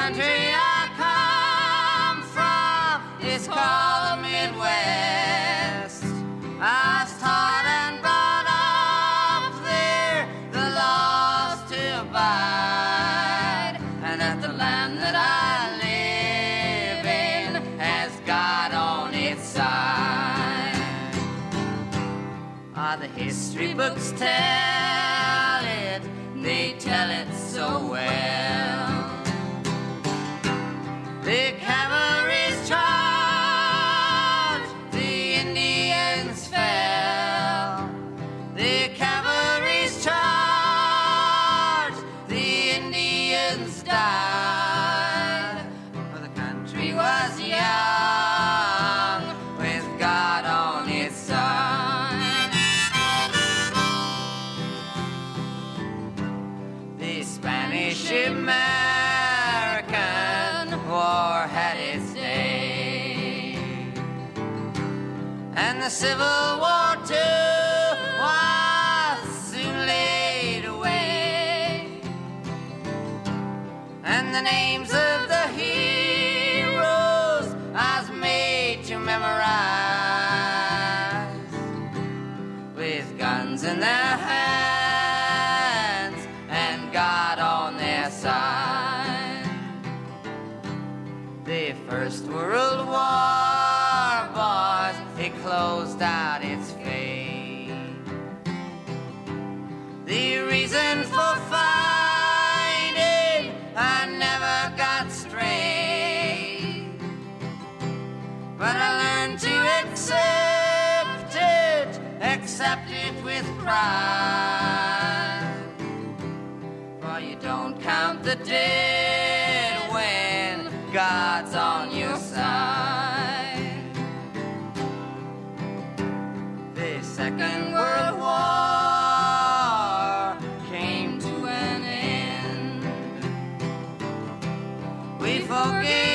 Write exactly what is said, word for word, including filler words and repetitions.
country I come from is called the Midwest. I was taught and brought up there the laws to abide, and that the land that I live in has God on its side. Ah, the history books tell it, they tell it so well. The cavalry's charge, the Indians fell. The cavalry's charge, the Indians died. For the country was young with God on its side. The Spanish American War had its day, and the Civil War too was soon laid away, and the names of the heroes I was made to memorize, with guns in their hands and God on their side. The First World War, boys, it closed out its fate. The reason for fighting I never got straight, but I learned to accept it, accept it with pride. For you don't count the dead when God's on your side. The Second World War came to an end. We forget